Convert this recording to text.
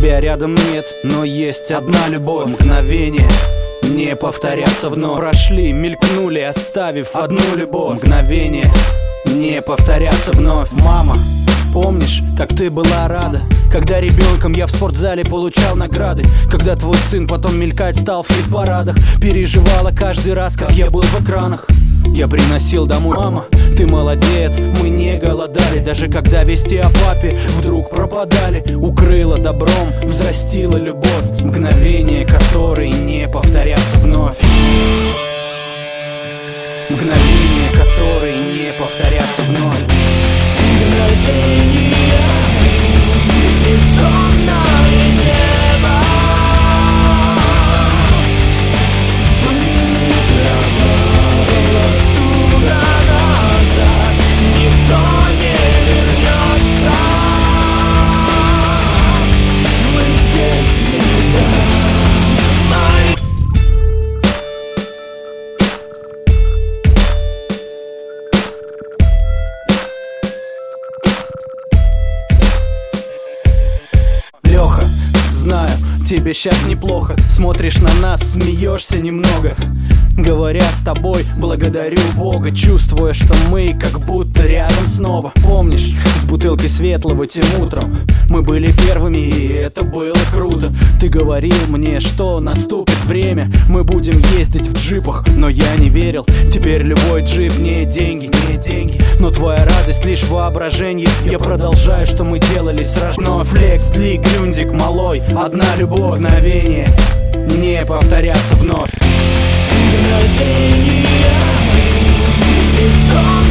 тебя рядом нет, но есть одна любовь. Мгновение не повторятся вновь. Прошли, мелькнули, оставив одну любовь. Мгновение не повторятся вновь. Мама, помнишь, как ты была рада, когда ребенком я в спортзале получал награды? Когда твой сын потом мелькать стал в хит-парадах? Переживала каждый раз, как я был в экранах. Я приносил домой: мама, ты молодец, мы не голодали. Даже когда вести о папе вдруг пропадали. Укрыла добром, взрастила любовь. Мгновения, которые не повторятся вновь. Мгновения, которые не повторятся вновь. Мгновения бесконное небо. Туда назад никто не вернется. Мы здесь всегда. Леха, знаю, тебе сейчас неплохо. Смотришь на нас, смеешься немного. Говоря с тобой, благодарю Бога, чувствуя, что мы как будто рядом снова. Помнишь, с бутылкой светлого тем утром мы были первыми, и это было круто. Ты говорил мне, что наступит время, мы будем ездить в джипах, но я не верил. Теперь любой джип не деньги, не деньги, но твоя радость лишь воображение. Я продолжаю, что мы делали сразу. Но флекс, дли, грюндик, малой, одна любовь. Мгновение не повторятся вновь. Мгновения бесконное.